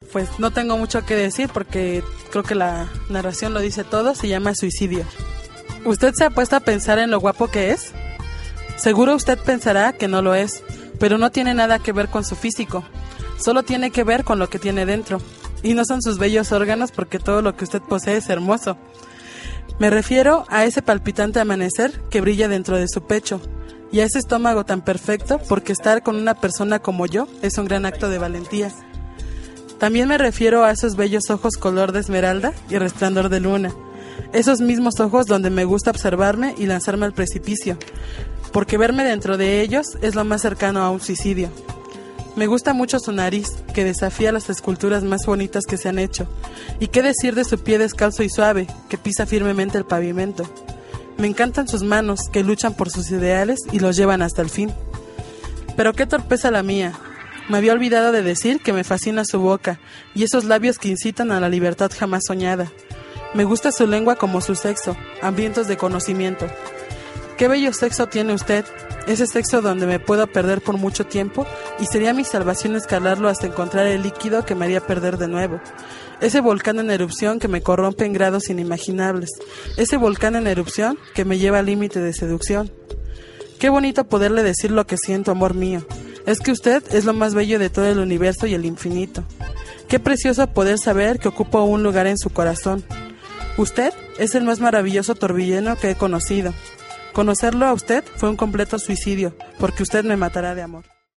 pues no tengo mucho que decir porque creo que la narración lo dice todo, se llama Suicidio. ¿Usted se ha puesto a pensar en lo guapo que es? Seguro usted pensará que no lo es, pero no tiene nada que ver con su físico, solo tiene que ver con lo que tiene dentro, y no son sus bellos órganos porque todo lo que usted posee es hermoso. Me refiero a ese palpitante amanecer que brilla dentro de su pecho, y a ese estómago tan perfecto porque estar con una persona como yo es un gran acto de valentía. También me refiero a esos bellos ojos color de esmeralda y resplandor de luna, esos mismos ojos donde me gusta observarme y lanzarme al precipicio, porque verme dentro de ellos es lo más cercano a un suicidio. Me gusta mucho su nariz, que desafía las esculturas más bonitas que se han hecho, y qué decir de su pie descalzo y suave, que pisa firmemente el pavimento. Me encantan sus manos, que luchan por sus ideales y los llevan hasta el fin. Pero qué torpeza la mía. Me había olvidado de decir que me fascina su boca, y esos labios que incitan a la libertad jamás soñada. Me gusta su lengua como su sexo, hambrientos de conocimiento. Qué bello sexo tiene usted, ese sexo donde me puedo perder por mucho tiempo y sería mi salvación escalarlo hasta encontrar el líquido que me haría perder de nuevo. Ese volcán en erupción que me corrompe en grados inimaginables, ese volcán en erupción que me lleva al límite de seducción. Qué bonito poderle decir lo que siento, amor mío. Es que usted es lo más bello de todo el universo y el infinito. Qué precioso poder saber que ocupo un lugar en su corazón. Usted es el más maravilloso torbellino que he conocido. Conocerlo a usted fue un completo suicidio, porque usted me matará de amor.